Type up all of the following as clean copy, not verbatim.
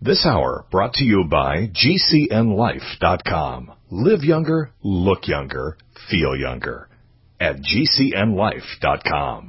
This hour brought to you by GCNLife.com. Live younger, look younger, feel younger at GCNLife.com.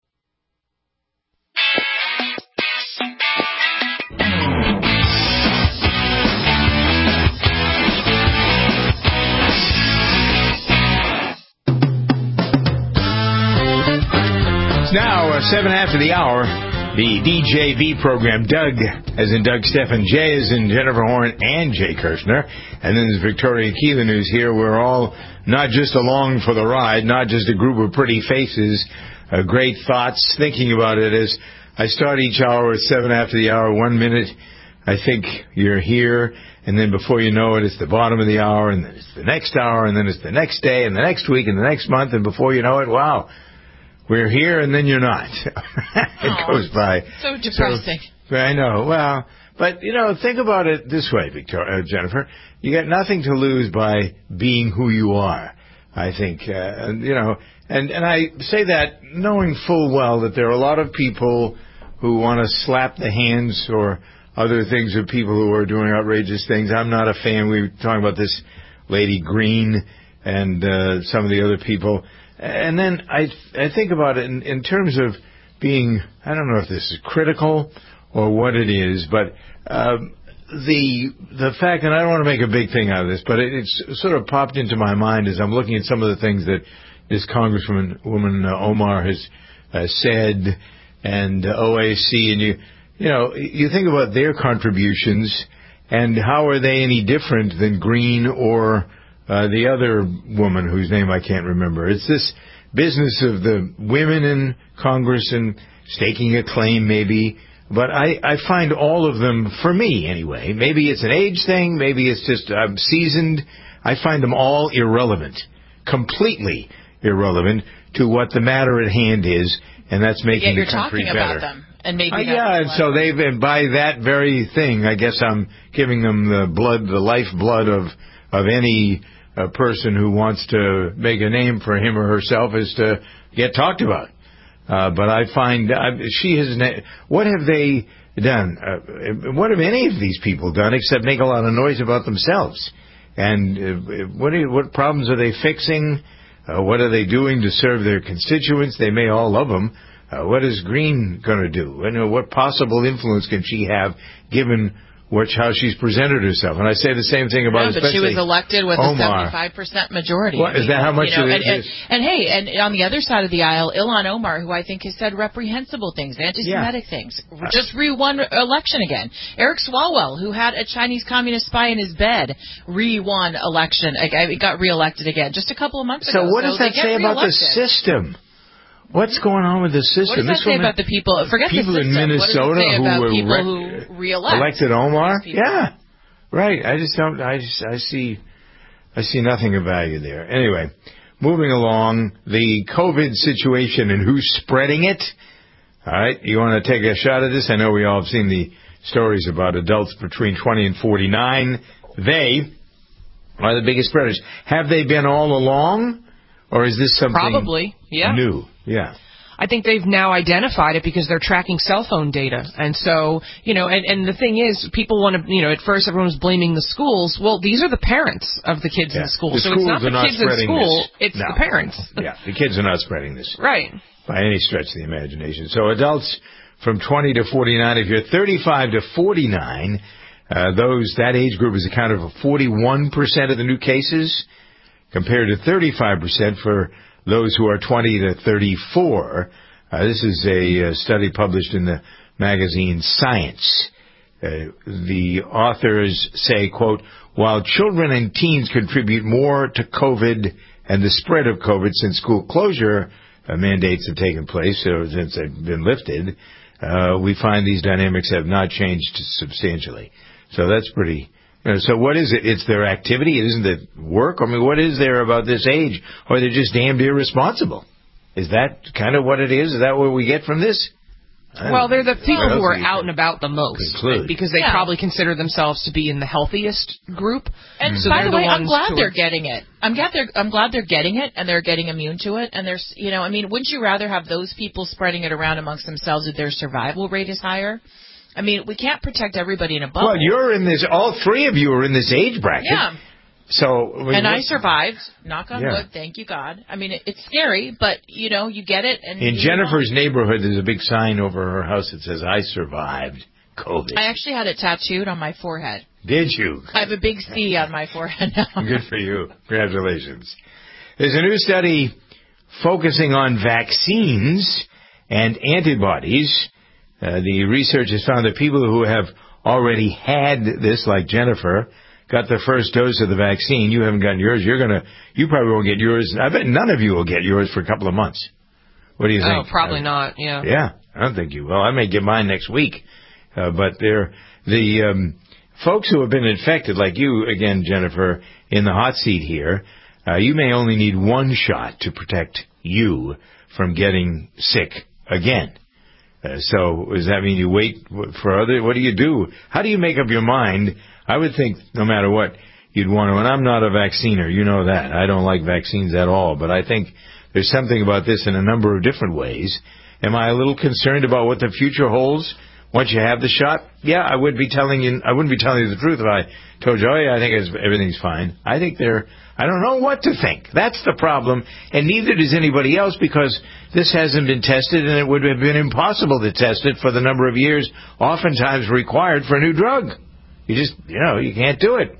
It's now 7 after the hour. The DJV program, Doug, as in Doug Stephan, Jay as in Jennifer Horn, and Jay Kirshner. And then there's Victoria Keelan, who's here. We're all not just along for the ride, not just a group of pretty faces, great thoughts, thinking about it as I start each hour at 7 after the hour. 1 minute, I think you're here, and then before you know it, it's the bottom of the hour, and then it's the next hour, and then it's the next day, and the next week, and the next month, and before you know it, wow. We're here, and then you're not. It goes by. So depressing. So, I know. Well, but, think about it this way, Jennifer. You got nothing to lose by being who you are, I think. And I say that knowing full well that there are a lot of people who want to slap the hands or other things of people who are doing outrageous things. I'm not a fan. We were talking about this Lady Green and some of the other people. And then I think about it in terms of being, I don't know if this is critical or what it is, but the fact, and I don't want to make a big thing out of this, but it's sort of popped into my mind as I'm looking at some of the things that this Congresswoman Omar has said, and OAC, and you think about their contributions, and how are they any different than Green or the other woman whose name I can't remember. It's this business of the women in Congress and staking a claim maybe. But I find all of them, for me anyway, maybe it's an age thing, maybe it's just I'm seasoned. I find them all irrelevant, completely irrelevant to what the matter at hand is, and that's making the country better. You're talking about them. And maybe and so and by that very thing, I guess I'm giving them the lifeblood of any a person who wants to make a name for him or herself is to get talked about. But I find what have they done? What have any of these people done except make a lot of noise about themselves? And what problems are they fixing? What are they doing to serve their constituents? They may all love them. What is Green going to do? And what possible influence can she have given how she's presented herself? And I say the same thing about but she was elected with Omar. a 75% majority. What, is that how much it is? And on the other side of the aisle, Ilhan Omar, who I think has said reprehensible things, anti-Semitic things, just re-won election again. Eric Swalwell, who had a Chinese communist spy in his bed, re-won election. He got re-elected again just a couple of months ago. So what does that say about the system? What's going on with the system? What does that say about the people? Forget people the system. in Minnesota what does it say about who people who elected Omar? Yeah, right. I just don't. I see nothing of value there. Anyway, moving along, the COVID situation and who's spreading it. All right, you want to take a shot at this? I know we all have seen the stories about adults between 20 and 49. They are the biggest spreaders. Have they been all along, or is this something probably new? Yeah. I think they've now identified it because they're tracking cell phone data. And so, and the thing is, people want to, at first everyone was blaming the schools. Well, these are the parents of the kids in the school. So it's not the kids in school, it's the parents. Yeah, the kids are not spreading this. Right. By any stretch of the imagination. So adults from 20 to 49, if you're 35 to 49, that age group is accounted for 41% of the new cases, compared to 35% for those who are 20 to 34. This is a study published in the magazine Science. The authors say, quote, while children and teens contribute more to COVID and the spread of COVID since school closure mandates have taken place, since they've been lifted, we find these dynamics have not changed substantially. So that's pretty... So what is it? It's their activity? Isn't it work? I mean, what is there about this age? Or they're just damned irresponsible? Is that kind of what it is? Is that what we get from this? Well, they're the people who are out and about the most, right? Because they probably consider themselves to be in the healthiest group. And so by the way, I'm glad they're getting it. I'm glad they're getting it, and they're getting immune to it. And there's, wouldn't you rather have those people spreading it around amongst themselves if their survival rate is higher? I mean, we can't protect everybody in a bubble. Well, you're in this. All three of you are in this age bracket. Yeah. So. I survived. Knock on wood. Thank you, God. I mean, it's scary, but you get it. And in Jennifer's neighborhood, there's a big sign over her house that says, "I survived COVID." I actually had it tattooed on my forehead. Did you? I have a big C on my forehead now. Good for you. Congratulations. There's a new study focusing on vaccines and antibodies. The researchers found that people who have already had this, like Jennifer, got the first dose of the vaccine. You haven't gotten yours. You probably won't get yours. I bet none of you will get yours for a couple of months. What do you think? Oh, probably not. Yeah. Yeah, I don't think you will. I may get mine next week. But the folks who have been infected, like you, again, Jennifer, in the hot seat here, you may only need one shot to protect you from getting sick again. So does that mean you wait for other? What do you do? How do you make up your mind? I would think no matter what, you'd want to. And I'm not a vacciner. You know that. I don't like vaccines at all. But I think there's something about this in a number of different ways. Am I a little concerned about what the future holds once you have the shot? Yeah, I wouldn't be telling you the truth if I told you, oh yeah, I think everything's fine. I don't know what to think. That's the problem. And neither does anybody else, because this hasn't been tested, and it would have been impossible to test it for the number of years oftentimes required for a new drug. You can't do it.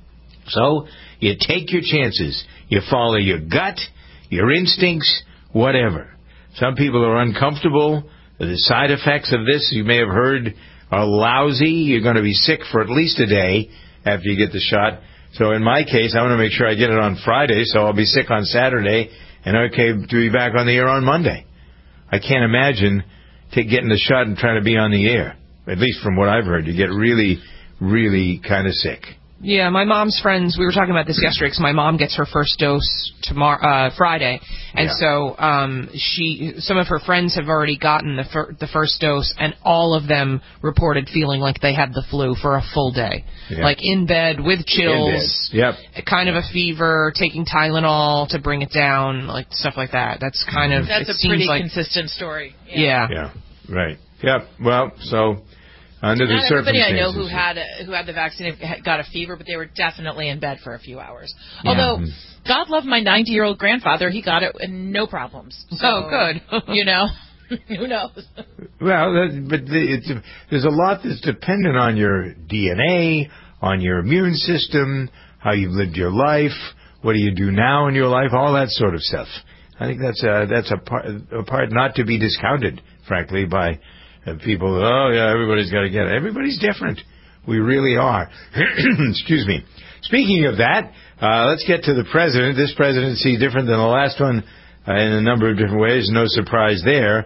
So you take your chances. You follow your gut, your instincts, whatever. Some people are uncomfortable. The side effects of this, you may have heard, are lousy. You're going to be sick for at least a day after you get the shot. So in my case, I want to make sure I get it on Friday, so I'll be sick on Saturday and okay to be back on the air on Monday. I can't imagine getting the shot and trying to be on the air. At least from what I've heard, you get really, really kind of sick. Yeah, my mom's friends, we were talking about this yesterday because my mom gets her first dose Friday. And so some of her friends have already gotten the first dose, and all of them reported feeling like they had the flu for a full day. Yeah. Like in bed with chills, kind of a fever, taking Tylenol to bring it down, like stuff like that. That's kind of... That's a pretty consistent story. Yeah, right. Yeah, well, so... Under the Not everybody I know who had the vaccine got a fever, but they were definitely in bed for a few hours. Yeah. Although, God love my 90-year-old grandfather, he got it and no problems. So, good. Who knows? Well, there's a lot that's dependent on your DNA, on your immune system, how you've lived your life, what do you do now in your life, all that sort of stuff. I think that's a part not to be discounted, frankly, by... people, everybody's got to get it. Everybody's different. We really are. Excuse me. Speaking of that, let's get to the president. This presidency is different than the last one in a number of different ways. No surprise there.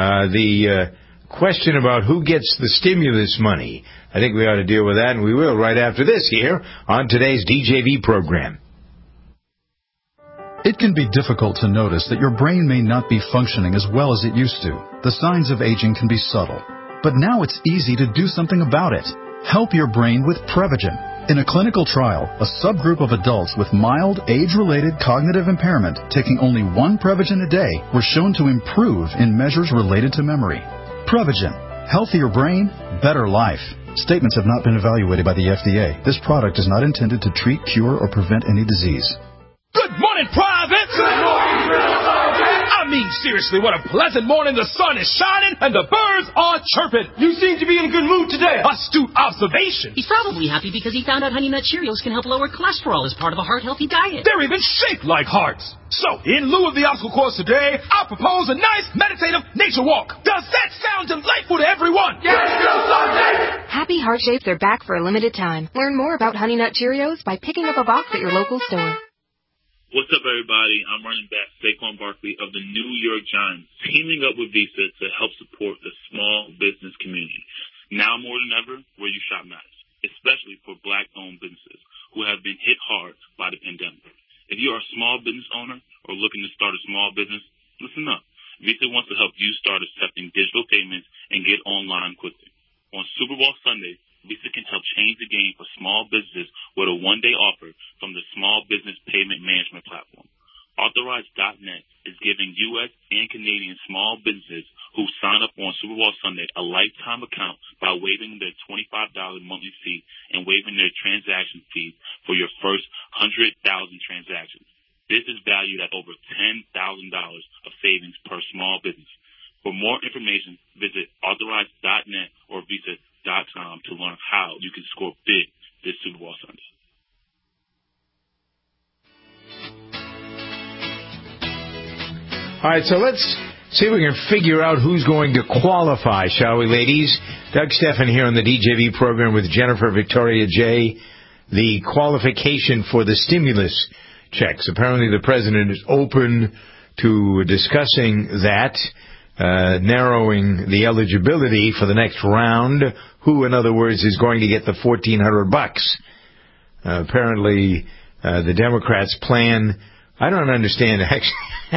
The question about who gets the stimulus money, I think we ought to deal with that, and we will right after this here on today's DJV program. It can be difficult to notice that your brain may not be functioning as well as it used to. The signs of aging can be subtle. But now it's easy to do something about it. Help your brain with Prevagen. In a clinical trial, a subgroup of adults with mild age-related cognitive impairment taking only one Prevagen a day were shown to improve in measures related to memory. Prevagen. Healthier brain, better life. Statements have not been evaluated by the FDA. This product is not intended to treat, cure, or prevent any disease. Good morning, Private! Good morning, Private! I mean, seriously, what a pleasant morning. The sun is shining and the birds are chirping. You seem to be in a good mood today. Astute observation. He's probably happy because he found out Honey Nut Cheerios can help lower cholesterol as part of a heart-healthy diet. They're even shaped like hearts. So, in lieu of the obstacle course today, I propose a nice, meditative nature walk. Does that sound delightful to everyone? Yes, it does. Happy Heart Shapes are back for a limited time. Learn more about Honey Nut Cheerios by picking up a box at your local store. What's up, everybody? I'm running back Saquon Barkley of the New York Giants, teaming up with Visa to help support the small business community. Now more than ever, where you shop matters, especially for Black-owned businesses who have been hit hard by the pandemic. If you are a small business owner or looking to start a small business, listen up. Visa wants to help you start accepting digital payments and get online quickly. On Super Bowl Sunday, Visa can help change the game for small businesses with a one-day offer from the Small Business Payment Management Platform. Authorize.net is giving U.S. and Canadian small businesses who sign up on on Super Bowl Sunday a lifetime account by waiving their $25 monthly fee and waiving their transaction fees for your first 100,000 transactions. This is valued at over $10,000 of savings per small business. For more information, visit Authorize.net or Visa.com to learn how you can score big this Super Bowl Sunday. All right, so let's see if we can figure out who's going to qualify, shall we, ladies? Doug Stephan here on the DJV program with Jennifer Victoria J. The qualification for the stimulus checks. Apparently the president is open to discussing that, narrowing the eligibility for the next round. Who, in other words, is going to get the $1,400? Apparently, the Democrats' plan. I don't understand, actually.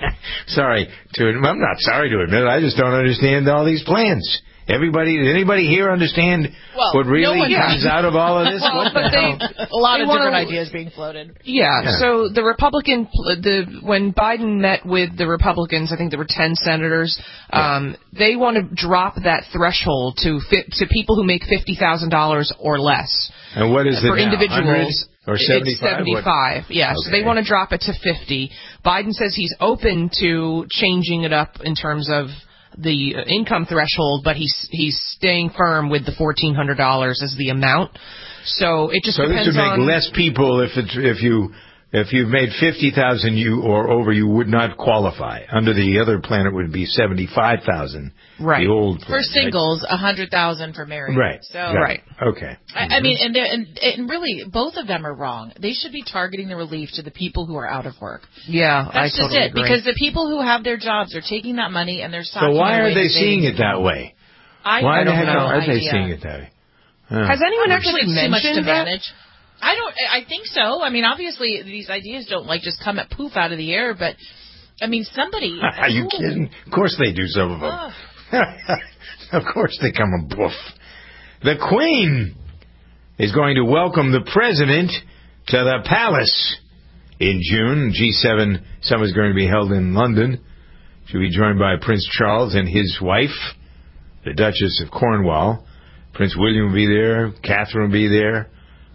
I'm not sorry to admit it. I just don't understand all these plans. Anybody here understand what really comes out of all of this? What the hell? A lot of different ideas being floated. Yeah. So the when Biden met with the Republicans, I think there were 10 senators. They want to drop that threshold to people who make $50,000 or less. And what is it for now? individuals? Or 75? It's 75, yeah. Okay. So they want to drop it to 50. Biden says he's open to changing it up in terms of the income threshold, but he's staying firm with the $1,400 as the amount. So it just depends on... So this would make less people if you've made $50,000 or over, you would not qualify. Under the other plan, it would be $75,000. Right. The old plan, for singles, $100,000 for married. Right. So right. Okay. I mean, and really, both of them are wrong. They should be targeting the relief to the people who are out of work. Yeah, that's I totally agree. Because the people who have their jobs are taking that money and they're stocking. So why are they seeing it that way? Why the heck are they seeing it that way? Has anyone actually mentioned that? I think so. I mean, obviously, these ideas don't just come at poof out of the air, but I mean, somebody. Are you kidding? Of course they do, some of them. Of course they come a poof. The Queen is going to welcome the President to the Palace in June. G7 summit is going to be held in London. She'll be joined by Prince Charles and his wife, the Duchess of Cornwall. Prince William will be there. Catherine will be there.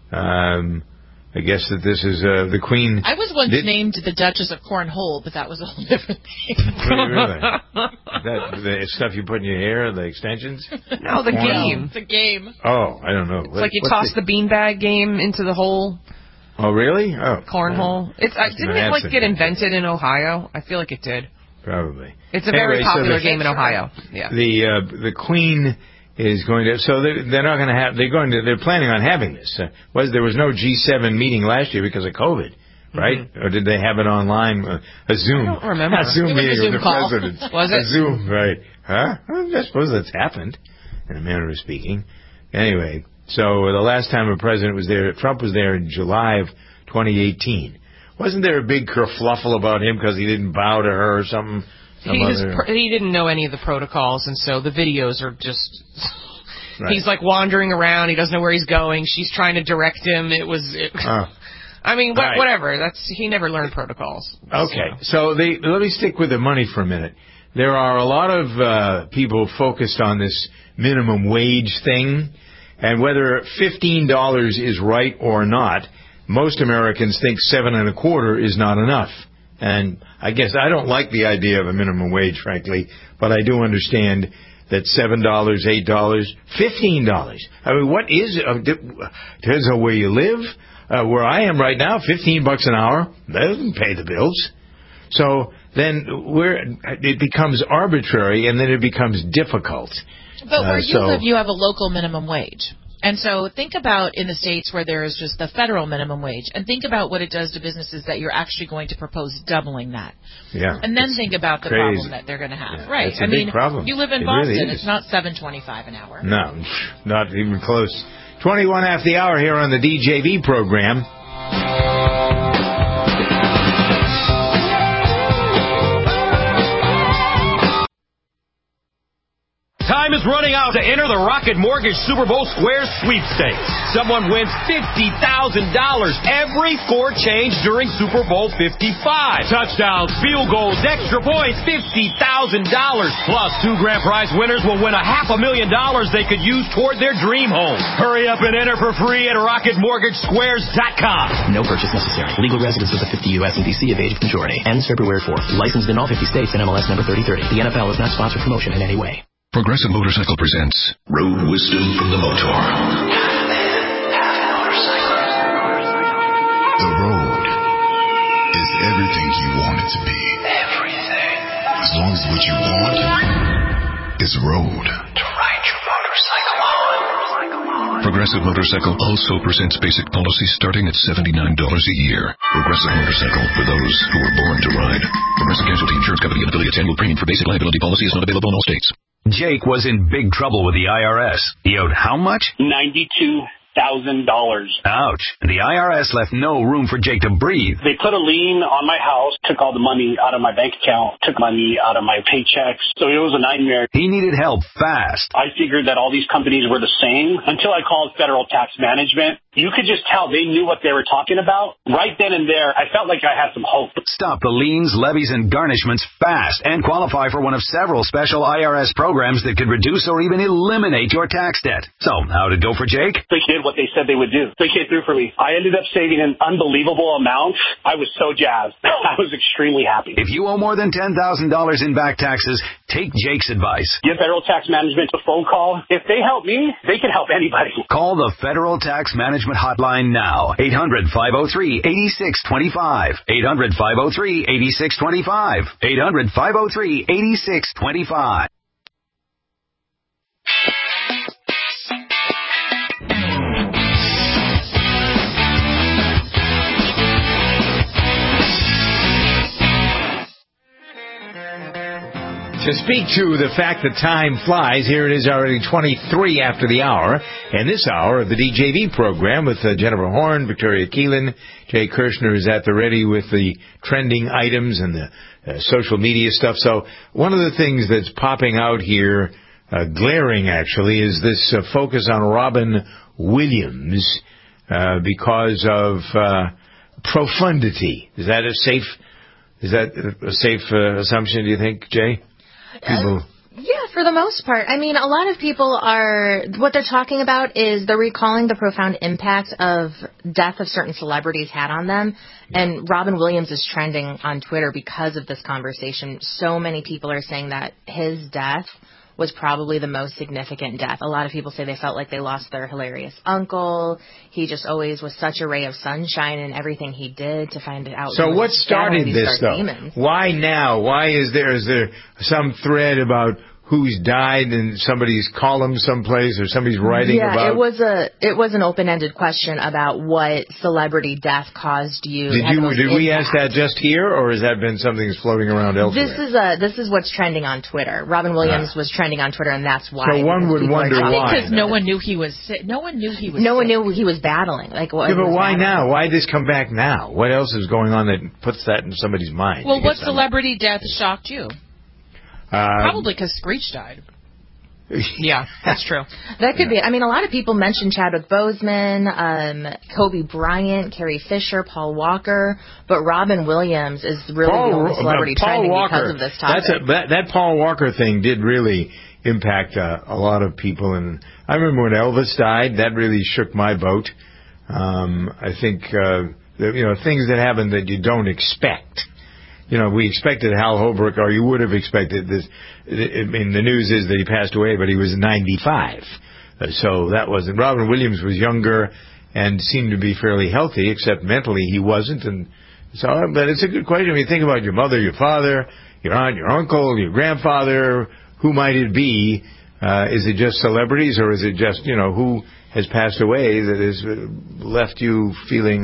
I guess that this is the Queen. I was once named the Duchess of Cornhole, but that was a whole different thing. Really? That the stuff you put in your hair, the extensions? No, the game. It's a game. Oh, I don't know. It's like you toss the beanbag game into the hole. Oh, really? Oh, cornhole. Didn't it get invented in Ohio? I feel like it did. Probably. It's a very popular game in Ohio. Yeah. The Queen is going to, so they're not going to have, they're planning on having this. There was no G7 meeting last year because of COVID, right? Mm-hmm. Or did they have it online? A Zoom. I don't remember. A Zoom meeting with the call. president. Was it? A Zoom, right. Huh? I suppose that's happened, in a manner of speaking. Anyway, so the last time a president was there, Trump was there in July of 2018. Wasn't there a big kerfluffle about him because he didn't bow to her or something? He didn't know any of the protocols, and so the videos are just... Right. He's wandering around. He doesn't know where he's going. She's trying to direct him. I mean, whatever. He never learned protocols. Okay, so let me stick with the money for a minute. There are a lot of people focused on this minimum wage thing, and whether $15 is right or not, most Americans think $7.25 is not enough. And I guess I don't like the idea of a minimum wage, frankly, but I do understand that $7, $8, $15. I mean, what is, depends on where you live. Where I am right now, $15 an hour, that doesn't pay the bills. So then it becomes arbitrary and then it becomes difficult. But where you live, you have a local minimum wage. And so think about in the states where there is just the federal minimum wage, and think about what it does to businesses that you're actually going to propose doubling that. Yeah. And then think about the problem that they're going to have. Yeah, right. It's a big problem. You live in Boston. Really, it's not $7.25 an hour. No, not even close. 21 after the hour here on the DJV program. Time is running out to enter the Rocket Mortgage Super Bowl Squares sweepstakes. Someone wins $50,000 every score change during Super Bowl 55. Touchdowns, field goals, extra points, $50,000. Plus, 2 grand prize winners will win $500,000 they could use toward their dream home. Hurry up and enter for free at RocketMortgageSquares.com. No purchase necessary. Legal residents of the 50 U.S. and D.C. of age of majority. Ends February 4th. Licensed in all 50 states and MLS number 3030. The NFL is not sponsored promotion in any way. Progressive Motorcycle presents Road Wisdom from the Motor. Half man, half motorcycle. The road is everything you want it to be. Everything. As long as what you want is road. To ride your motorcycle on. Progressive Motorcycle also presents basic policy starting at $79 a year. Progressive Motorcycle, for those who were born to ride. Progressive Casualty Insurance Company and affiliates. Annual premium for basic liability policy is not available in all states. Jake was in big trouble with the IRS. He owed how much? $92,000. Ouch. And the IRS left no room for Jake to breathe. They put a lien on my house, took all the money out of my bank account, took money out of my paychecks. So it was a nightmare. He needed help fast. I figured that all these companies were the same until I called Federal Tax Management. You could just tell they knew what they were talking about. Right then and there, I felt like I had some hope. Stop the liens, levies, and garnishments fast and qualify for one of several special IRS programs that could reduce or even eliminate your tax debt. So, how'd it go for Jake? They did what they said they would do. They came through for me. I ended up saving an unbelievable amount. I was so jazzed. I was extremely happy. If you owe more than $10,000 in back taxes, take Jake's advice. Give Federal Tax Management a phone call. If they help me, they can help anybody. Call the Federal Tax Management hotline now. 800-503-8625. 800-503-8625. 800-503-8625. To speak to the fact that time flies, here it is already 23 after the hour. And this hour of the DJV program with Jennifer Horn, Victoria Keelan, Jay Kirshner is at the ready with the trending items and the social media stuff. So one of the things that's popping out here, glaring actually, is this focus on Robin Williams because of profundity. Is that a safe assumption, do you think, Jay? Yeah, for the most part. I mean, a lot of people what they're talking about is they're recalling the profound impact of death of certain celebrities had on them. And Robin Williams is trending on Twitter because of this conversation. So many people are saying that his death was probably the most significant death. A lot of people say they felt like they lost their hilarious uncle. He just always was such a ray of sunshine in everything he did to find out. So what started this, though? Demons. Why now? Why is there some thread about who's died in somebody's column someplace or somebody's writing about? It was an open-ended question about what celebrity death caused you. Did we ask that just here, or has that been something that's floating around elsewhere? This is what's trending on Twitter. Robin Williams was trending on Twitter, and that's why. So one would wonder why. Because no one knew he was sick. No one knew he was battling. But why now? Why this come back now? What else is going on that puts that in somebody's mind? Well, what celebrity death shocked you? Probably because Screech died. Yeah, that's true. That could be. I mean, a lot of people mentioned Chadwick Boseman, Kobe Bryant, Carrie Fisher, Paul Walker, but Robin Williams is really the only celebrity trending because of this topic. That Paul Walker thing did really impact a lot of people, and I remember when Elvis died, that really shook my boat. I think things that happen that you don't expect. We expected Hal Holbrook, or you would have expected this. I mean, the news is that he passed away, but he was 95. So that wasn't. Robin Williams was younger and seemed to be fairly healthy, except mentally he wasn't. And so, but it's a good question. When you think about your mother, your father, your aunt, your uncle, your grandfather, who might it be? Is it just celebrities, or is it just, who has passed away that has left you feeling,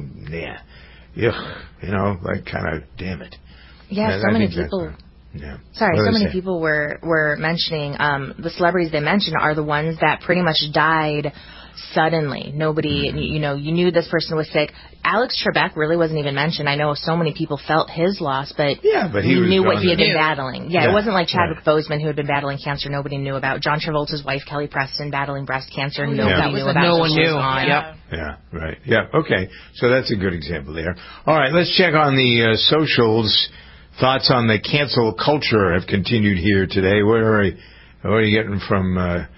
like kind of, damn it. Yeah, so many people. Many people were mentioning the celebrities they mentioned are the ones that pretty much died suddenly. Nobody, you knew this person was sick. Alex Trebek really wasn't even mentioned. I know so many people felt his loss, but he knew what he had been battling. Yeah, it wasn't like Chadwick Right. Boseman, who had been battling cancer. Nobody knew about. John Travolta's wife, Kelly Preston, battling breast cancer. Nobody knew about. No one knew. Yep. Yeah, right. Yeah, okay. So that's a good example there. All right, let's check on the socials. Thoughts on the cancel culture have continued here today. What are you getting from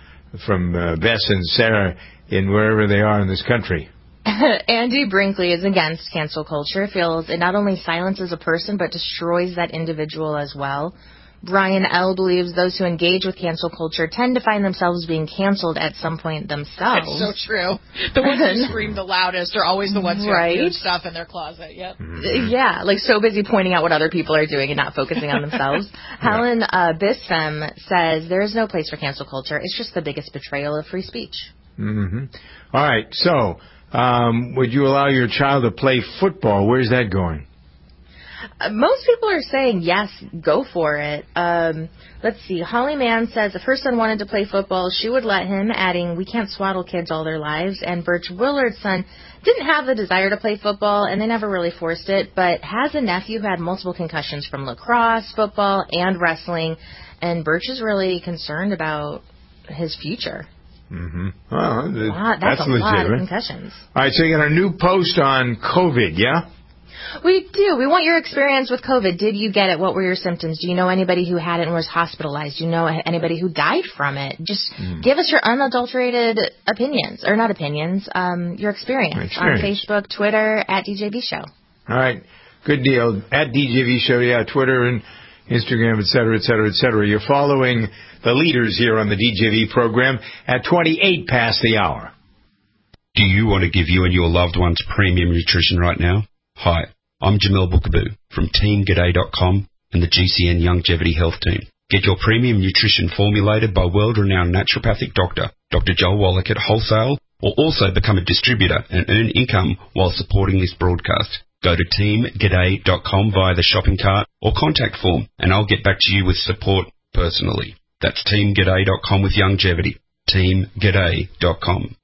Bess and Sarah in wherever they are in this country? Andy Brinkley is against cancel culture, feels it not only silences a person, but destroys that individual as well. Brian L. believes those who engage with cancel culture tend to find themselves being canceled at some point themselves. It's so true. The ones who scream the loudest are always the ones who have weird stuff in their closet. Yep. Yeah, like so busy pointing out what other people are doing and not focusing on themselves. Helen Bisfem says there is no place for cancel culture. It's just the biggest betrayal of free speech. Mm-hmm. All right, so would you allow your child to play football? Where's that going? Most people are saying yes, go for it. Let's see. Holly Mann says if her son wanted to play football, she would let him, adding, we can't swaddle kids all their lives. And Birch Willard's son didn't have the desire to play football, and they never really forced it, but has a nephew who had multiple concussions from lacrosse, football, and wrestling. And Birch is really concerned about his future. Mm-hmm. Well, that's a legitimate. lot of concussions. All right, so you got a new post on COVID, yeah? We do. We want your experience with COVID. Did you get it? What were your symptoms? Do you know anybody who had it and was hospitalized? Do you know anybody who died from it? Just give us your unadulterated opinions, or not opinions, your experience on Facebook, Twitter, at DJV Show. All right. Good deal. At DJV Show, yeah, Twitter and Instagram, et cetera, et cetera, et cetera. You're following the leaders here on the DJV program at 28 past the hour. Do you want to give you and your loved ones premium nutrition right now? Hi, I'm Jamel Bookaboo from TeamGaday.com and the GCN Longevity Health Team. Get your premium nutrition formulated by world-renowned naturopathic doctor, Dr. Joel Wallach at Wholesale, or also become a distributor and earn income while supporting this broadcast. Go to TeamGaday.com via the shopping cart or contact form, and I'll get back to you with support personally. That's TeamGaday.com with longevity. TeamGaday.com.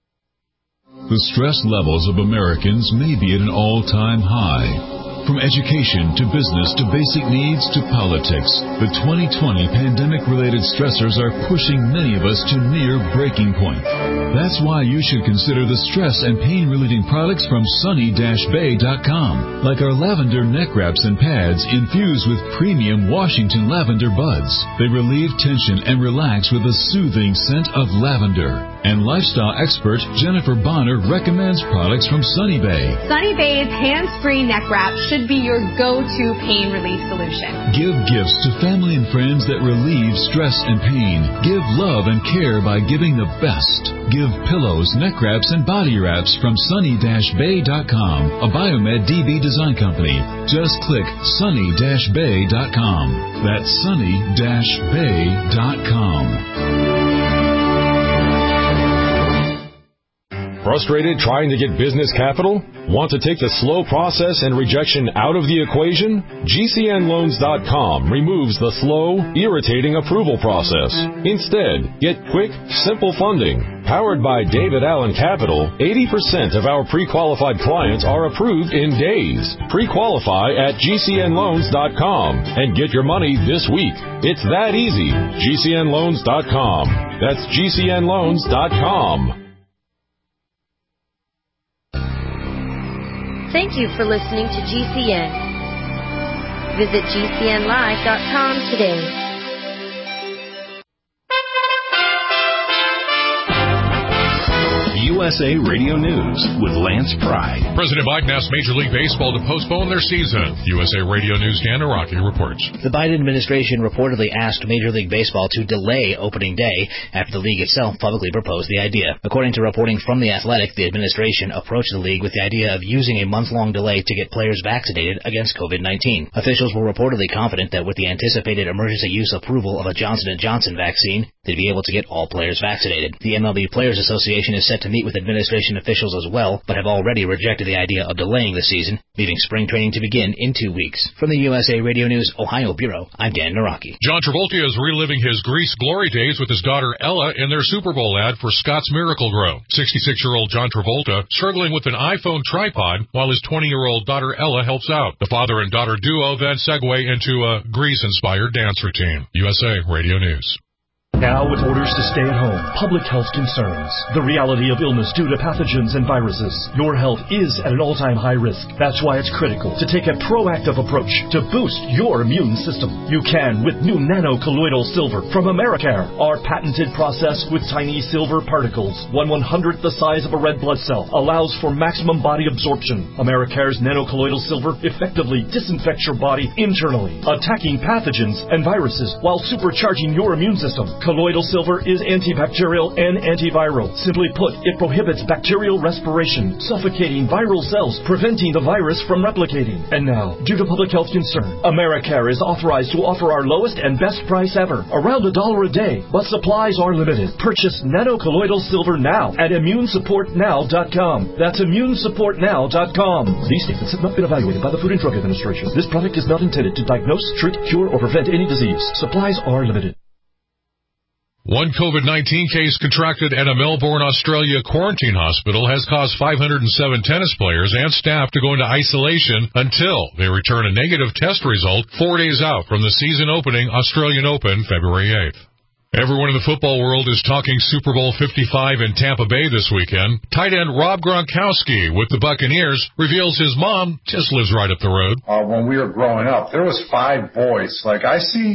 The stress levels of Americans may be at an all-time high. From education to business to basic needs to politics, the 2020 pandemic-related stressors are pushing many of us to near breaking point. That's why you should consider the stress and pain-relieving products from sunny-bay.com, like our lavender neck wraps and pads infused with premium Washington lavender buds. They relieve tension and relax with a soothing scent of lavender. And lifestyle expert Jennifer Bonner recommends products from Sunny Bay. Sunny Bay's hands-free neck wrap should be your go-to pain relief solution. Give gifts to family and friends that relieve stress and pain. Give love and care by giving the best. Give pillows, neck wraps, and body wraps from sunny-bay.com, a Biomed DB design company. Just click sunny-bay.com. That's sunny-bay.com. Frustrated trying to get business capital? Want to take the slow process and rejection out of the equation? GCNloans.com removes the slow, irritating approval process. Instead, get quick, simple funding. Powered by David Allen Capital, 80% of our pre-qualified clients are approved in days. Pre-qualify at GCNloans.com and get your money this week. It's that easy. GCNloans.com. That's GCNloans.com. Thank you for listening to GCN. Visit GCNlive.com today. USA Radio News with Lance Pride. President Biden asked Major League Baseball to postpone their season. USA Radio News' Dan Araki reports. The Biden administration reportedly asked Major League Baseball to delay opening day after the league itself publicly proposed the idea. According to reporting from The Athletic, the administration approached the league with the idea of using a month-long delay to get players vaccinated against COVID-19. Officials were reportedly confident that with the anticipated emergency use approval of a Johnson & Johnson vaccine, they'd be able to get all players vaccinated. The MLB Players Association is set to meet with administration officials as well, but have already rejected the idea of delaying the season, leaving spring training to begin in 2 weeks. From the USA Radio News Ohio Bureau, I'm Dan Naraki. John Travolta is reliving his Grease glory days with his daughter Ella in their Super Bowl ad for Scott's Miracle-Gro. 66-year-old John Travolta struggling with an iPhone tripod while his 20-year-old daughter Ella helps out. The father and daughter duo then segue into a Grease-inspired dance routine. USA Radio News. Now, with orders to stay at home, public health concerns, the reality of illness due to pathogens and viruses, your health is at an all-time high risk. That's why it's critical to take a proactive approach to boost your immune system. You can with new nano-colloidal silver from Americare. Our patented process with tiny silver particles, 1/100th the size of a red blood cell, allows for maximum body absorption. Americare's nano-colloidal silver effectively disinfects your body internally, attacking pathogens and viruses while supercharging your immune system. Colloidal silver is antibacterial and antiviral. Simply put, it prohibits bacterial respiration, suffocating viral cells, preventing the virus from replicating. And now, due to public health concern, Americare is authorized to offer our lowest and best price ever, around $1 a day, but supplies are limited. Purchase nano-colloidal silver now at immunesupportnow.com. That's immunesupportnow.com. These statements have not been evaluated by the Food and Drug Administration. This product is not intended to diagnose, treat, cure, or prevent any disease. Supplies are limited. One COVID-19 case contracted at a Melbourne, Australia quarantine hospital has caused 507 tennis players and staff to go into isolation until they return a negative test result 4 days out from the season-opening Australian Open February 8th. Everyone in the football world is talking Super Bowl 55 in Tampa Bay this weekend. Tight end Rob Gronkowski with the Buccaneers reveals his mom just lives right up the road. When we were growing up, there was 5 boys. I see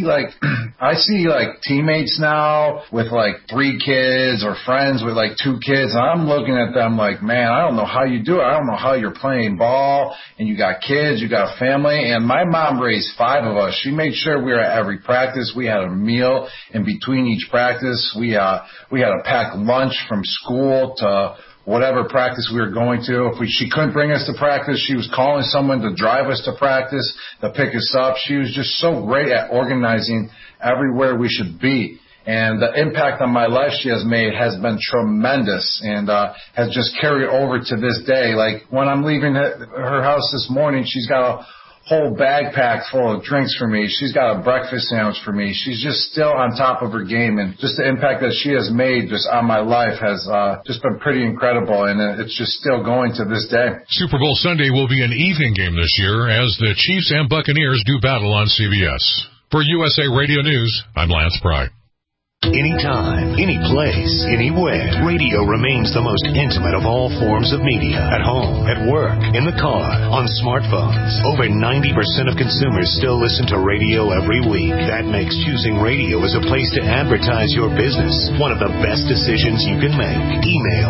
teammates now with 3 kids or friends with 2 kids. And I'm looking at them like, man, I don't know how you do it. I don't know how you're playing ball and you got kids, you got a family. And my mom raised 5 of us. She made sure we were at every practice. We had a meal in between each practice. We had to pack lunch from school to whatever practice we were going to. If she couldn't bring us to practice, she was calling someone to drive us to practice, to pick us up. She was just so great at organizing everywhere we should be. And the impact on my life she has made has been tremendous and has just carried over to this day. When I'm leaving her house this morning, she's got a whole bag packed full of drinks for me. She's got a breakfast sandwich for me. She's just still on top of her game, and just the impact that she has made just on my life has just been pretty incredible, and it's just still going to this day. Super Bowl Sunday will be an evening game this year as the Chiefs and Buccaneers do battle on CBS. For USA Radio News, I'm Lance Pry. Anytime, any place, anywhere, radio remains the most intimate of all forms of media. At home, at work, in the car, on smartphones. Over 90% of consumers still listen to radio every week. That makes choosing radio as a place to advertise your business one of the best decisions you can make. Email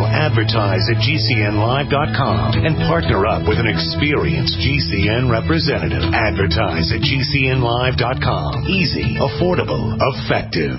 advertise@gcnlive.com and partner up with an experienced GCN representative. Advertise@gcnlive.com. Easy, affordable, effective.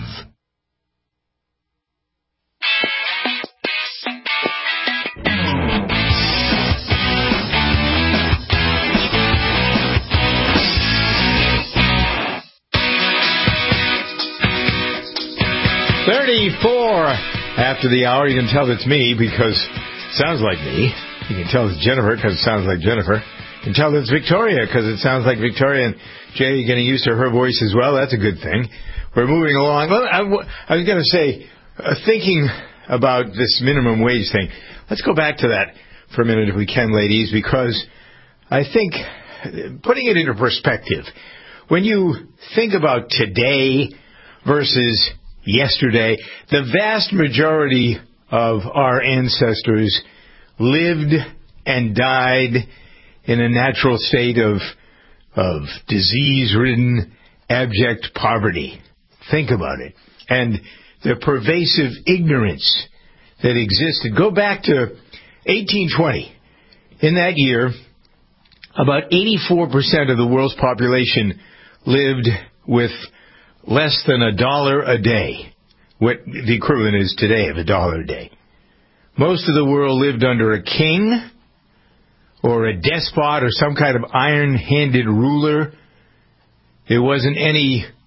After the hour. You can tell it's me because it sounds like me. You can tell it's Jennifer because it sounds like Jennifer. You can tell it's Victoria because it sounds like Victoria. And Jay, you're getting used to her voice as well. That's a good thing. We're moving along. Well, I was going to say, thinking about this minimum wage thing, let's go back to that for a minute if we can, ladies, because I think putting it into perspective, when you think about today versus yesterday, the vast majority of our ancestors lived and died in a natural state of disease-ridden, abject poverty. Think about it. And the pervasive ignorance that existed. Go back to 1820. In that year, about 84% of the world's population lived with less than $1 a day, what the equivalent is today of $1 a day. Most of the world lived under a king or a despot or some kind of iron-handed ruler. There wasn't any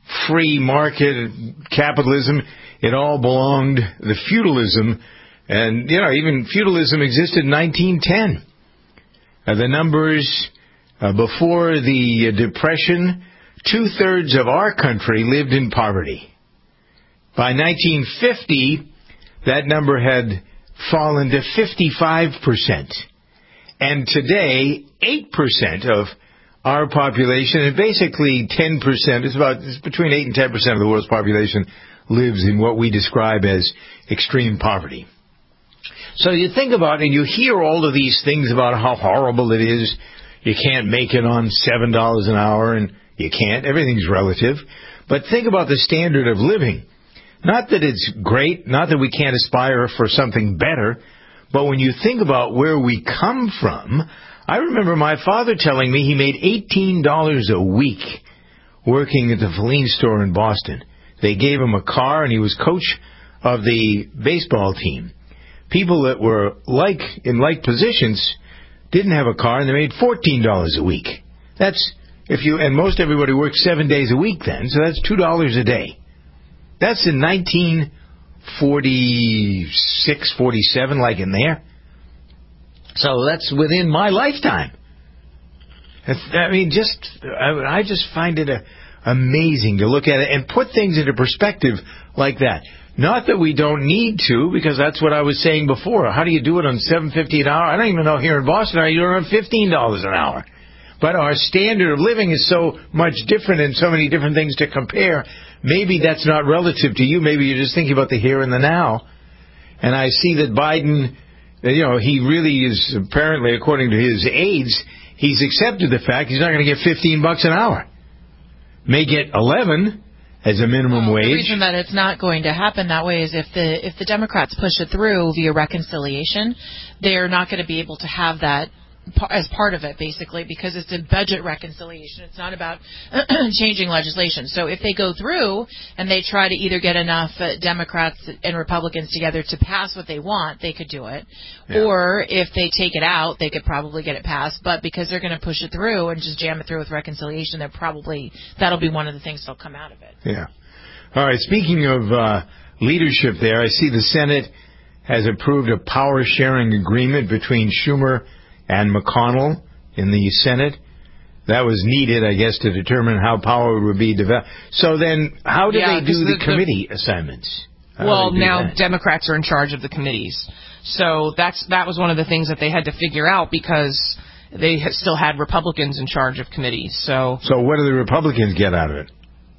free market capitalism. It all belonged the feudalism. And, even feudalism existed in 1910. The numbers before the Depression, 2/3 of our country lived in poverty. By 1950, that number had fallen to 55%. And today, 8% of our population, and basically 10%, it's between 8 and 10% of the world's population lives in what we describe as extreme poverty. So you think about, and you hear all of these things about how horrible it is. You can't make it on $7 an hour, and you can't. Everything's relative. But think about the standard of living. Not that it's great, not that we can't aspire for something better, but when you think about where we come from, I remember my father telling me he made $18 a week working at the Feline store in Boston. They gave him a car, and he was coach of the baseball team. People that were in like positions didn't have a car, and they made $14 a week. And most everybody worked 7 days a week then, so that's $2 a day. That's in 1946, 47, like in there. So that's within my lifetime. I just find it amazing to look at it and put things into perspective like that. Not that we don't need to, because that's what I was saying before. How do you do it on $7.50 an hour? I don't even know here in Boston how you do it on $15 an hour. But our standard of living is so much different and so many different things to compare. Maybe that's not relative to you. Maybe you're just thinking about the here and the now. And I see that Biden, he really is, apparently, according to his aides, he's accepted the fact he's not going to get $15 an hour. May get 11 as a minimum wage. The reason that it's not going to happen that way is if the Democrats push it through via reconciliation, they're not going to be able to have that as part of it, basically, because it's a budget reconciliation. It's not about changing legislation. So if they go through and they try to either get enough Democrats and Republicans together to pass what they want, they could do it. Yeah. Or if they take it out, they could probably get it passed. But because they're going to push it through and just jam it through with reconciliation, that'll be one of the things that'll come out of it. Yeah. All right. Speaking of leadership there, I see the Senate has approved a power-sharing agreement between Schumer and McConnell in the Senate. That was needed, I guess, to determine how power would be developed. So then, how do they do the committee assignments? Well, now Democrats are in charge of the committees. So that was one of the things that they had to figure out, because they still had Republicans in charge of committees. So what do the Republicans get out of it?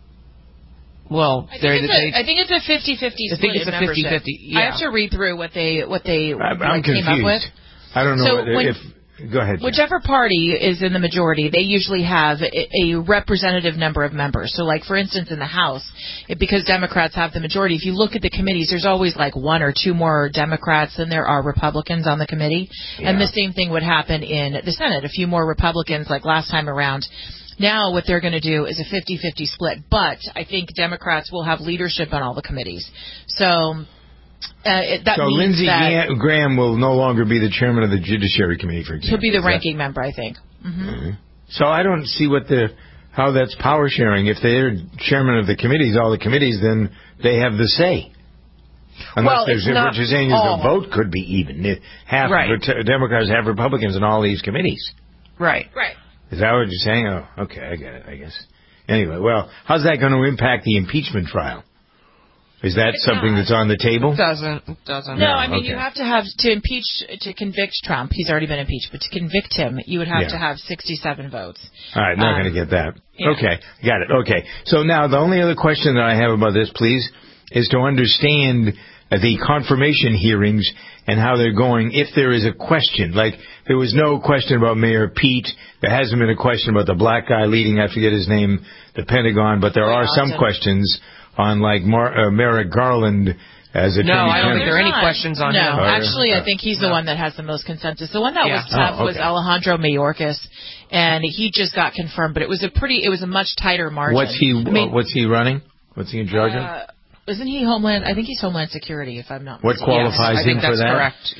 Well, I think it's a 50-50 split. I think it's a 50-50. Yeah. I have to read through what they I'm came up with. I don't know go ahead. Whichever party is in the majority, they usually have a representative number of members. So, like, for instance, in the House, because Democrats have the majority, if you look at the committees, there's always like one or two more Democrats than there are Republicans on the committee. Yeah. And the same thing would happen in the Senate. A few more Republicans, like last time around. Now what they're going to do is a 50-50 split. But I think Democrats will have leadership on all the committees. So Lindsey Graham will no longer be the chairman of the Judiciary Committee, for example. He'll be the ranking member, I think. Mm-hmm. Mm-hmm. So I don't see how that's power sharing. If they're chairman of the committees, all the committees, then they have the say. Unless what you're saying is the vote could be even. Half of Democrats, half Republicans in all these committees. Right. Is that what you're saying? Oh, okay, I get it, I guess. Anyway, well, how's that going to impact the impeachment trial? Is that something that's on the table? It doesn't. No, I mean, you have to impeach, to convict Trump. He's already been impeached. But to convict him, you would have to have 67 votes. All right, not going to get that. Yeah. Okay, got it. Okay. So now the only other question that I have about this, please, is to understand the confirmation hearings and how they're going. If there is a question, like there was no question about Mayor Pete. There hasn't been a question about the black guy leading, I forget his name, the Pentagon. But there are some questions on, like, Merrick Garland as Attorney General. No, I don't think there are any questions on him. No, actually, I think he's the one that has the most consensus. The one that was tough was Alejandro Mayorkas, and he just got confirmed, but it was a much tighter margin. What's he running? What's he in charge of? Isn't he Homeland? I think he's Homeland Security, if I'm not mistaken. What qualifies him for that? Correct, yeah.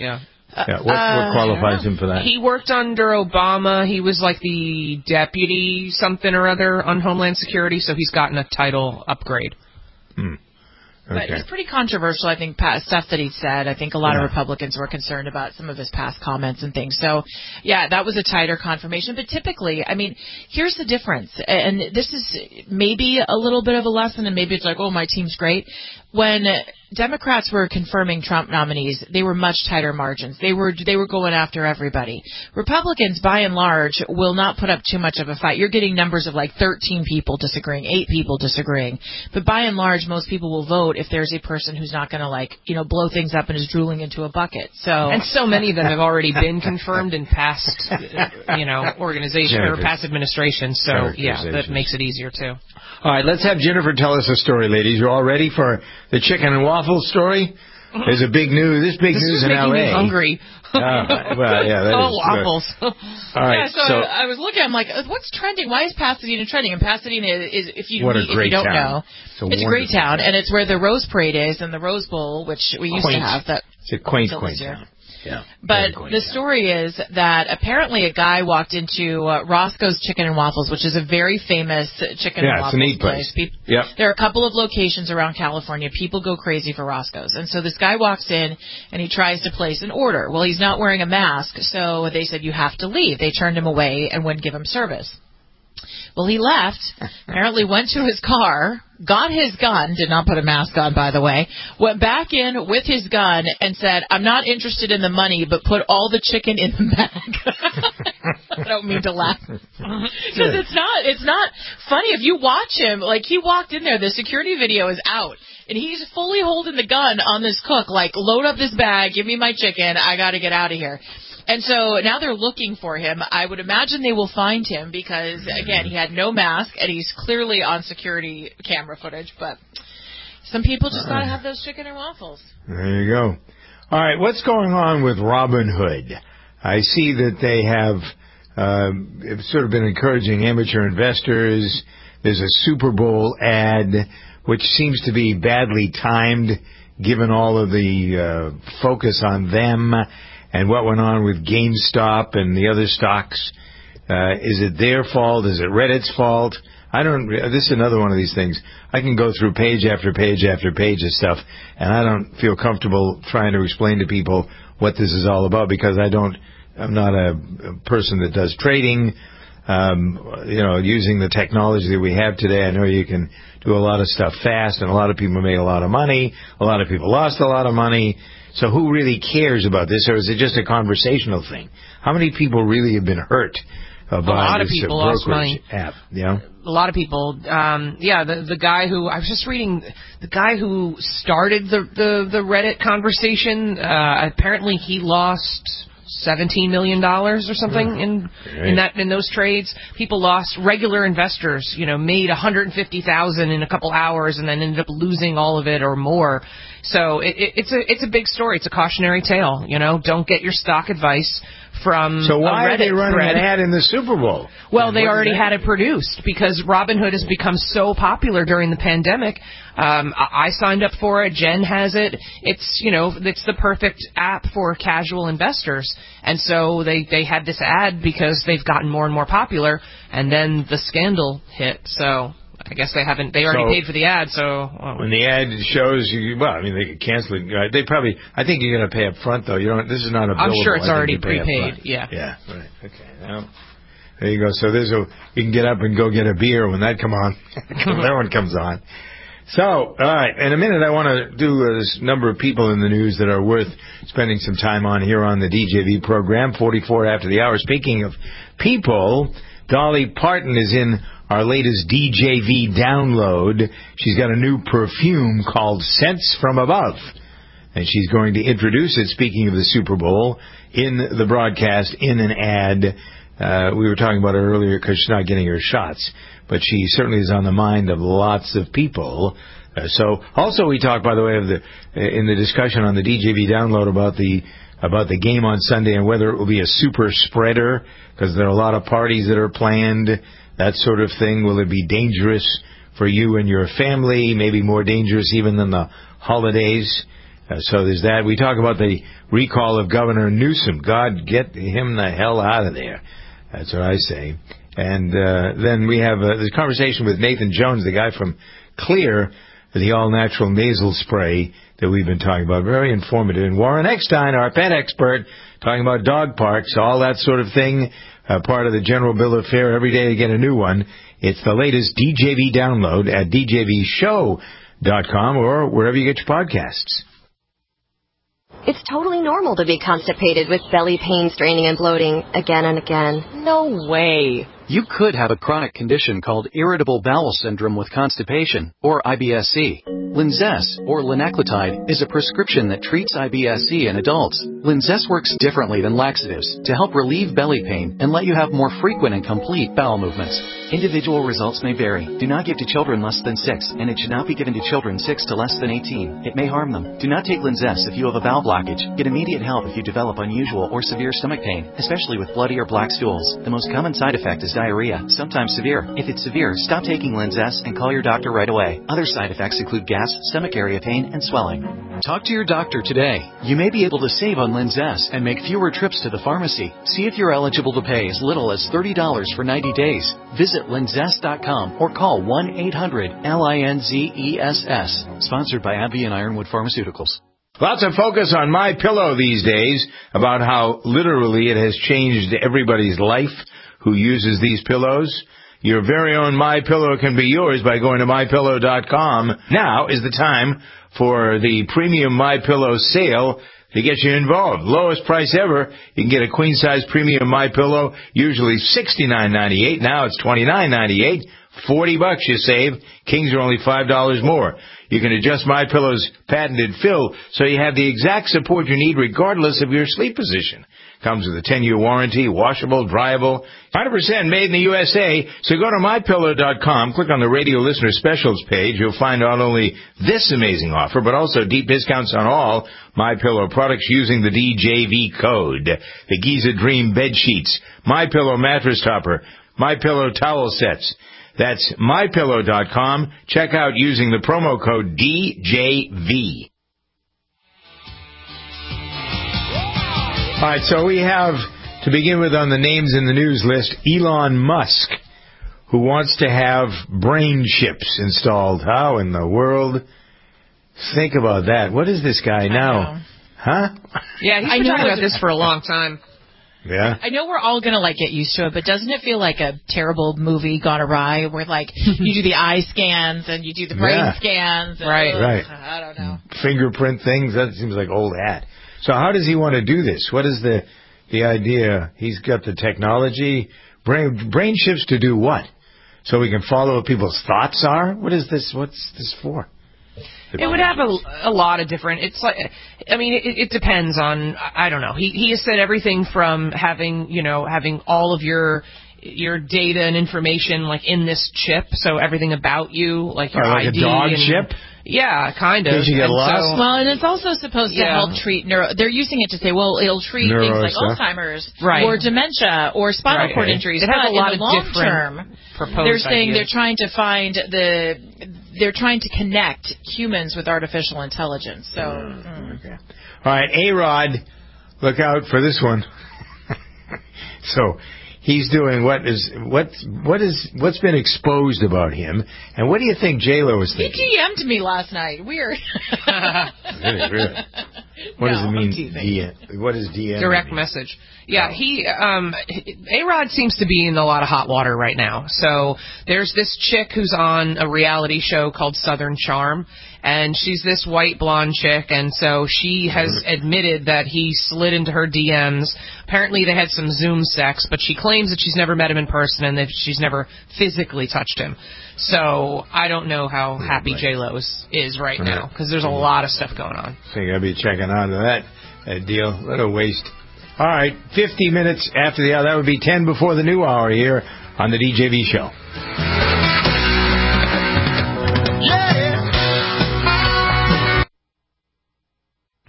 What qualifies him for that? He worked under Obama. He was like the deputy something or other on Homeland Security, so he's gotten a title upgrade. But he's pretty controversial, I think, stuff that he said. I think a lot of Republicans were concerned about some of his past comments and things. So, yeah, that was a tighter confirmation. But typically, I mean, here's the difference. And this is maybe a little bit of a lesson, and maybe it's like, oh, my team's great. When Democrats were confirming Trump nominees, they were much tighter margins. They were going after everybody. Republicans, by and large, will not put up too much of a fight. You're getting numbers of like 13 people disagreeing, 8 people disagreeing. But by and large, most people will vote if there's a person who's not going to blow things up and is drooling into a bucket. And so many of them have already been confirmed in past, organization or past administrations. So that makes it easier too. All right, let's have Jennifer tell us a story, ladies. You all ready for the chicken and waffles story? There's a big news. This news in L.A. This is making me hungry. Waffles. All right. So I was looking. I'm like, what's trending? Why is Pasadena trending? And Pasadena is if you don't know, it's a great town, and it's where the Rose Parade is and the Rose Bowl, which we used to have. It's a quaint town. Yeah. But the story is that apparently a guy walked into Roscoe's Chicken and Waffles, which is a very famous chicken and waffles it's a neat place. There are a couple of locations around California. People go crazy for Roscoe's. And so this guy walks in and he tries to place an order. Well, he's not wearing a mask, so they said you have to leave. They turned him away and wouldn't give him service. Well, he left, apparently went to his car, got his gun, did not put a mask on, by the way, went back in with his gun and said, I'm not interested in the money, but put all the chicken in the bag. I don't mean to laugh. Because it's not funny. If you watch him, like he walked in there, the security video is out. And he's fully holding the gun on this cook, like, load up this bag, give me my chicken, I got to get out of here. And so now they're looking for him. I would imagine they will find him because, again, he had no mask, and he's clearly on security camera footage. But some people just got to have those chicken and waffles. There you go. All right, what's going on with Robinhood? I see that they have sort of been encouraging amateur investors. There's a Super Bowl ad, which seems to be badly timed, given all of the focus on them. And what went on with GameStop and the other stocks. Is it their fault? Is it Reddit's fault? This is another one of these things. I can go through page after page after page of stuff, and I don't feel comfortable trying to explain to people what this is all about because I'm not a person that does trading. Using the technology that we have today, I know you can do a lot of stuff fast, and a lot of people made a lot of money. A lot of people lost a lot of money. So who really cares about this, or is it just a conversational thing? How many people really have been hurt by this brokerage app? A lot of people lost money. Yeah. A lot of people. The guy who I was just reading, the guy who started the Reddit conversation. Apparently, he lost $17 million or something in those trades. People lost. Regular investors, made $150,000 in a couple hours and then ended up losing all of it or more. So it's a big story. It's a cautionary tale. Don't get your stock advice from So why a Reddit are they running thread. an ad in the Super Bowl? Well, they already had it produced because Robinhood has become so popular during the pandemic. I signed up for it. Jen has it. It's the perfect app for casual investors. And so they had this ad because they've gotten more and more popular. And then the scandal hit. So I guess they already paid for the ad, so... When the ad shows you... Well, they could cancel it. They probably... I think you're going to pay up front, though. This is not a billable. I'm sure it's already prepaid, yeah. Yeah, right. Okay. Well, there you go. So you can get up and go get a beer when that that one comes on. So, all right. In a minute, I want to do this number of people in the news that are worth spending some time on here on the DJV program, 44 after the hour. Speaking of people, Dolly Parton is in our latest DJV download. She's got a new perfume called Scents from Above. And she's going to introduce it, speaking of the Super Bowl, in the broadcast, in an ad. We were talking about her earlier because she's not getting her shots. But she certainly is on the mind of lots of people. Also we talked, by the way, in the discussion on the DJV download about the game on Sunday and whether it will be a super spreader, because there are a lot of parties that are planned, that sort of thing. Will it be dangerous for you and your family, maybe more dangerous even than the holidays? So there's that. We talk about the recall of Governor Newsom. God, get him the hell out of there. That's what I say. And then we have this conversation with Nathan Jones, the guy from Clear, the all-natural nasal spray that we've been talking about. Very informative. And Warren Eckstein, our pet expert, talking about dog parks, all that sort of thing, part of the general bill of fare. Every day you get a new one. It's the latest DJV download at djvshow.com or wherever you get your podcasts. It's totally normal to be constipated with belly pain, straining, and bloating again and again. No way. You could have a chronic condition called irritable bowel syndrome with constipation, or IBS-C. Linzess, or linaclotide, is a prescription that treats IBS-C in adults. Linzess works differently than laxatives to help relieve belly pain and let you have more frequent and complete bowel movements. Individual results may vary. Do not give to children less than 6, and it should not be given to children 6 to less than 18. It may harm them. Do not take Linzess if you have a bowel blockage. Get immediate help if you develop unusual or severe stomach pain, especially with bloody or black stools. The most common side effect is diarrhea, sometimes severe. If it's severe, stop taking Linzess and call your doctor right away. Other side effects include gas, stomach area pain, and swelling. Talk to your doctor today. You may be able to save on Linzess and make fewer trips to the pharmacy. See if you're eligible to pay as little as $30 for 90 days. Visit Linzess.com or call 1-800-LINZESS. Sponsored by AbbVie and Ironwood Pharmaceuticals. Lots of focus on MyPillow these days about how literally it has changed everybody's life who uses these pillows. Your very own MyPillow can be yours by going to MyPillow.com. Now is the time for the premium MyPillow sale to get you involved. Lowest price ever. You can get a queen-size premium MyPillow, usually $69.98. Now it's $29.98. $40 you save. Kings are only $5 more. You can adjust MyPillow's patented fill so you have the exact support you need regardless of your sleep position. Comes with a 10-year warranty, washable, dryable, 100% made in the USA. So go to MyPillow.com, click on the radio listener specials page. You'll find not only this amazing offer, but also deep discounts on all MyPillow products using the DJV code. The Giza Dream bed sheets, MyPillow mattress topper, MyPillow towel sets. That's MyPillow.com. Check out using the promo code DJV. All right, so we have, to begin with on the names in the news list, Elon Musk, who wants to have brain chips installed. How in the world? Think about that. What is this guy now? Huh? Yeah, he's been talking about this for a long time. Yeah. I know we're all going to, get used to it, but doesn't it feel like a terrible movie gone awry where, you do the eye scans and you do the brain scans? And, right. I don't know. Fingerprint things, that seems like old hat. So how does he want to do this? What is the idea? He's got the technology. Brain chips to do what? So we can follow what people's thoughts are? What is this? What's this for? It would have a lot of different. It's it depends on. I don't know. He has said everything from having all of your data and information in this chip, so everything about you, like your ID, a dog chip. Yeah, kind of. Did you get lost? And it's also supposed to help treat They're using it to say, it'll treat things like Alzheimer's, or dementia, or spinal cord injuries. It has a lot in the of long different term, proposed they're saying ideas. they're trying to connect humans with artificial intelligence. So, Okay. All right, A-Rod, look out for this one. So. He's doing what's been exposed about him, and what do you think J-Lo was thinking? He DM'd me last night. Weird. Really? What does it mean? What is DM? Direct message. Yeah, A-Rod seems to be in a lot of hot water right now. So there's this chick who's on a reality show called Southern Charm, and she's this white blonde chick, and so she has admitted that he slid into her DMs. Apparently they had some Zoom sex, but she claims that she's never met him in person and that she's never physically touched him. So I don't know how happy J-Lo is right now, because there's a lot of stuff going on. So you got to be checking on that deal. What a waste. All right, 50 minutes after the hour. That would be 10 before the new hour here on the DJV Show.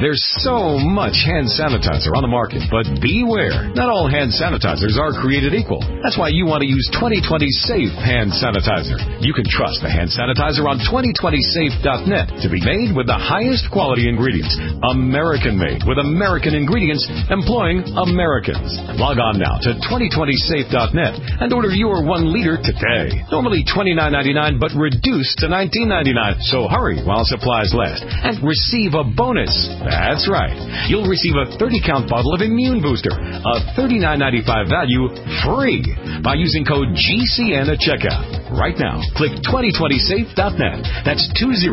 There's so much hand sanitizer on the market, but beware. Not all hand sanitizers are created equal. That's why you want to use 2020 Safe Hand Sanitizer. You can trust the hand sanitizer on 2020safe.net to be made with the highest quality ingredients. American-made with American ingredients employing Americans. Log on now to 2020safe.net and order your 1 liter today. Normally $29.99, but reduced to $19.99. So hurry while supplies last and receive a bonus. That's right. You'll receive a 30-count bottle of Immune Booster, a $39.95 value, free by using code GCN at checkout. Right now, click 2020safe.net. That's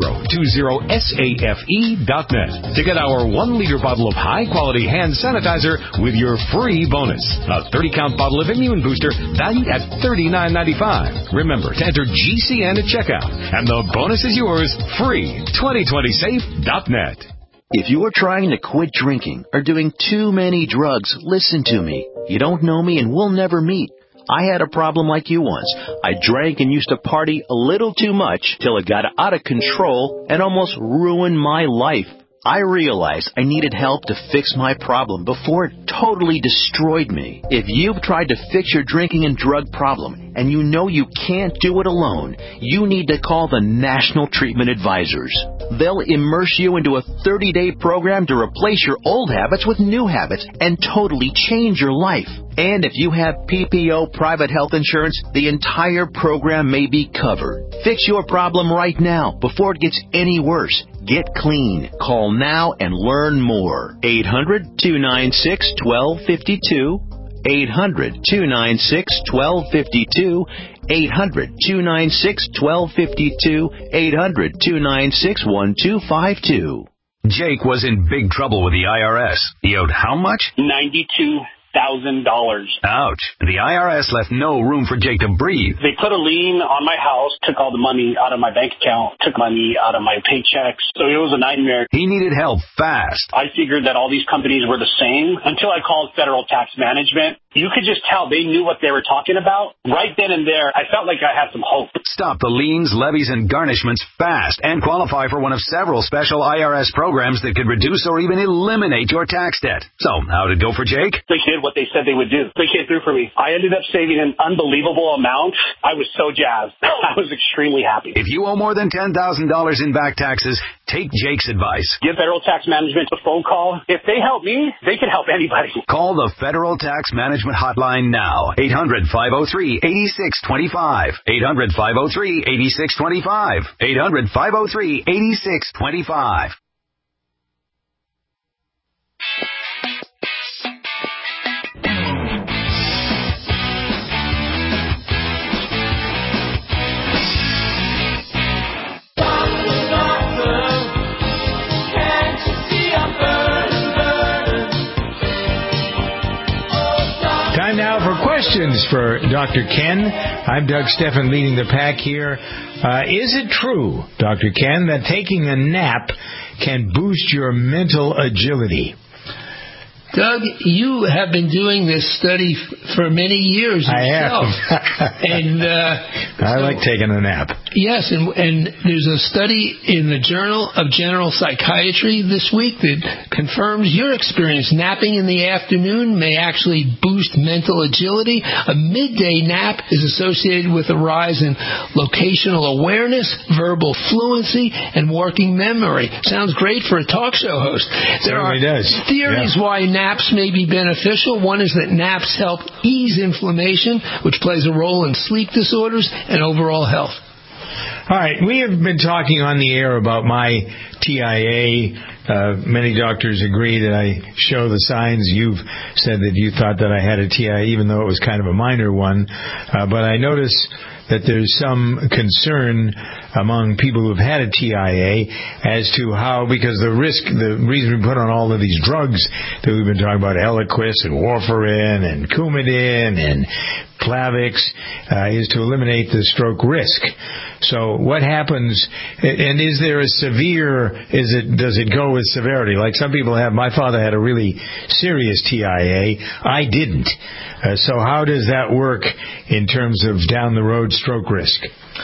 2020safe.net to get our 1-liter bottle of high-quality hand sanitizer with your free bonus. A 30-count bottle of Immune Booster valued at $39.95. Remember to enter GCN at checkout, and the bonus is yours, free. 2020safe.net. If you're trying to quit drinking or doing too many drugs, listen to me. You don't know me and we'll never meet. I had a problem like you once. I drank and used to party a little too much till it got out of control and almost ruined my life. I realized I needed help to fix my problem before it totally destroyed me. If you've tried to fix your drinking and drug problem and you know you can't do it alone, you need to call the National Treatment Advisors. They'll immerse you into a 30-day program to replace your old habits with new habits and totally change your life. And if you have PPO private health insurance, the entire program may be covered. Fix your problem right now before it gets any worse. Get clean. Call now and learn more. 800-296-1252. 800-296-1252. 800-296-1252. 800-296-1252. Jake was in big trouble with the IRS. He owed how much? $92,000. Ouch. The IRS left no room for Jake to breathe. They put a lien on my house, took all the money out of my bank account, took money out of my paychecks. So it was a nightmare. He needed help fast. I figured that all these companies were the same until I called Federal Tax Management. You could just tell they knew what they were talking about. Right then and there, I felt like I had some hope. Stop the liens, levies, and garnishments fast and qualify for one of several special IRS programs that could reduce or even eliminate your tax debt. So, how did it go for Jake? They did what they said they would do. They came through for me. I ended up saving an unbelievable amount. I was so jazzed. I was extremely happy. If you owe more than $10,000 in back taxes, take Jake's advice. Give Federal Tax Management a phone call. If they help me, they can help anybody. Call the Federal Tax Management hotline now. 800-503-8625. 800-503-8625. 800-503-8625. Time now for questions for Dr. Ken. I'm Doug Steffen leading the pack here. Is it true, Dr. Ken, that taking a nap can boost your mental agility? Doug, you have been doing this study for many years yourself. I have. And I like taking a nap. Yes, and there's a study in the Journal of General Psychiatry this week that confirms your experience. Napping in the afternoon may actually boost mental agility. A midday nap is associated with a rise in locational awareness, verbal fluency, and working memory. Sounds great for a talk show host. There are theories why naps may be beneficial. One is that naps help ease inflammation, which plays a role in sleep disorders and overall health. All right, we have been talking on the air about my TIA. Many doctors agree that I show the signs. You've said that you thought that I had a TIA, even though it was kind of a minor one. But I notice that there's some concern among people who've had a TIA as to how, because the reason we put on all of these drugs that we've been talking about, Eliquis and warfarin and Coumadin and Plavix, is to eliminate the stroke risk. So what happens, and is there a severe, does it go with severity? Like some people have, my father had a really serious TIA. I didn't. So how does that work in terms of down the road stroke risk?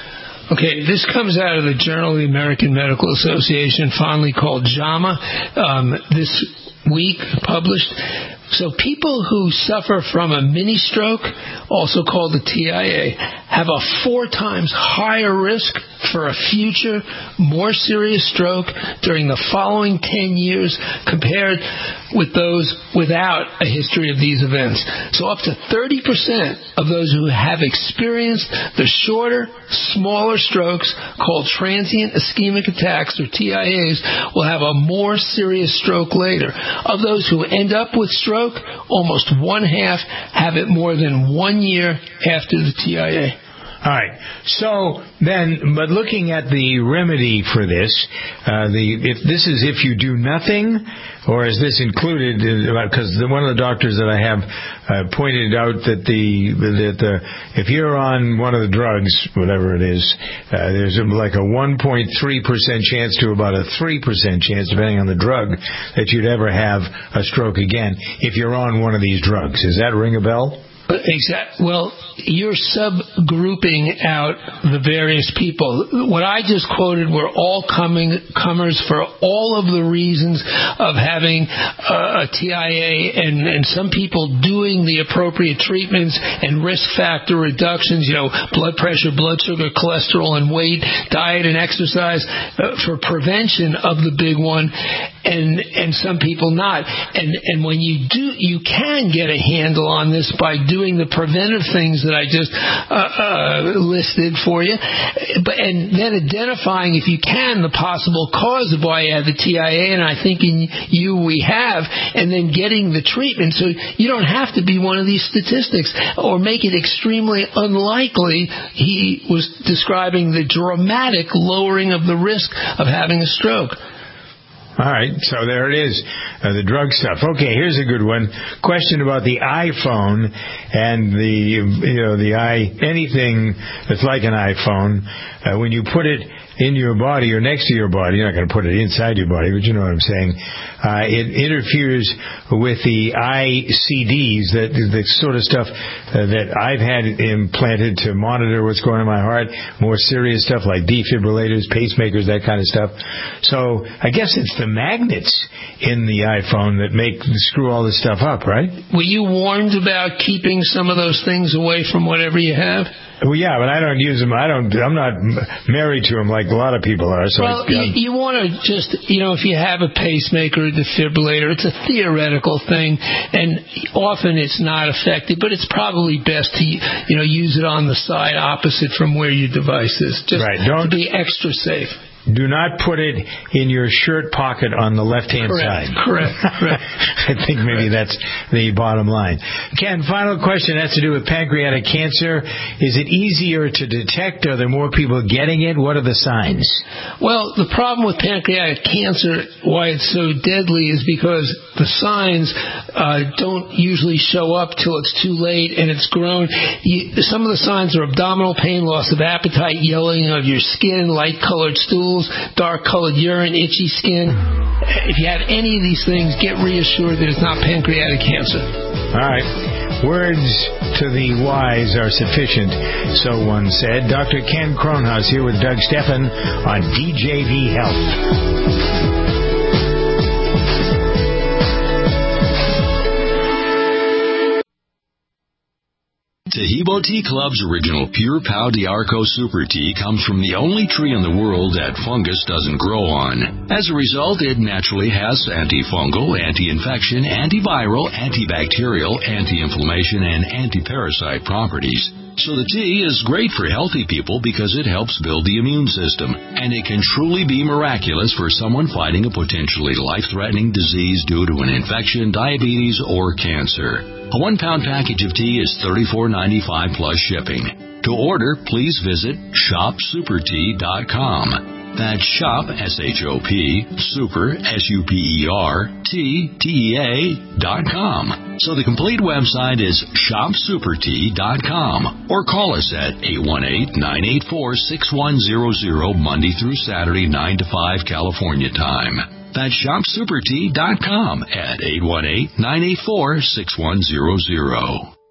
Okay, this comes out of the Journal of the American Medical Association, fondly called JAMA, this week published. So people who suffer from a mini stroke, also called the TIA, have a 4 times higher risk for a future, more serious stroke during the following 10 years compared with those without a history of these events. So up to 30% of those who have experienced the shorter, smaller strokes called transient ischemic attacks, or TIAs, will have a more serious stroke later. Of those who end up with stroke, almost 1/2 have it more than 1 year after the TIA. All right. So then, but looking at the remedy for this, if you do nothing, or is this included? Because one of the doctors that I have pointed out that if you're on one of the drugs, whatever it is, there's like a 1.3% chance to about a 3% chance, depending on the drug, that you'd ever have a stroke again if you're on one of these drugs. Does that ring a bell? Exactly. Well, you're subgrouping out the various people. What I just quoted were all comers for all of the reasons of having a TIA, and some people doing the appropriate treatments and risk factor reductions, blood pressure, blood sugar, cholesterol, and weight, diet and exercise for prevention of the big one, and some people not. And when you do, you can get a handle on this by doing the preventive things that I just listed for you, and then identifying, if you can, the possible cause of why you had the TIA, and I think in you we have, and then getting the treatment so you don't have to be one of these statistics or make it extremely unlikely. He was describing the dramatic lowering of the risk of having a stroke. All right, so there it is, the drug stuff. Okay, here's a good one. Question about the iPhone and anything that's like an iPhone. When you put it in your body or next to your body, you're not going to put it inside your body, but you know what I'm saying. It interferes with the ICDs, the sort of stuff that I've had implanted to monitor what's going on in my heart, more serious stuff like defibrillators, pacemakers, that kind of stuff. So I guess it's the magnets in the iPhone that screw all this stuff up, right? Were you warned about keeping some of those things away from whatever you have? Well, yeah, but I don't use them. I'm not married to them like a lot of people are. So well, you want to just, if you have a pacemaker or defibrillator, it's a theoretical thing, and often it's not effective, but it's probably best to, use it on the side opposite from where your device is, just to be extra safe. Do not put it in your shirt pocket on the left-hand side. Correct. I think maybe that's the bottom line. Ken, final question has to do with pancreatic cancer. Is it easier to detect? Are there more people getting it? What are the signs? Well, the problem with pancreatic cancer, why it's so deadly, is because the signs don't usually show up till it's too late and it's grown. Some of the signs are abdominal pain, loss of appetite, yellowing of your skin, light-colored stools, dark-colored urine, itchy skin. If you have any of these things, get reassured that it's not pancreatic cancer. All right. Words to the wise are sufficient, so one said. Dr. Ken Kronhaus here with Doug Stephan on DJV Health. Taheebo Tea Club's original Pure Pau d'Arco Super Tea comes from the only tree in the world that fungus doesn't grow on. As a result, it naturally has antifungal, anti-infection, antiviral, antibacterial, anti-inflammation, and anti-parasite properties. So the tea is great for healthy people because it helps build the immune system, and it can truly be miraculous for someone fighting a potentially life-threatening disease due to an infection, diabetes, or cancer. A 1-pound package of tea is $34.95 plus shipping. To order, please visit shopsupertea.com. That's shop, S-H-O-P, super, S-U-P-E-R, T-T-E-A.com. So the complete website is shopsupertea.com, or call us at 818-984-6100 Monday through Saturday, 9 to 5 California time. That's shopsupertea.com at 818-984-6100.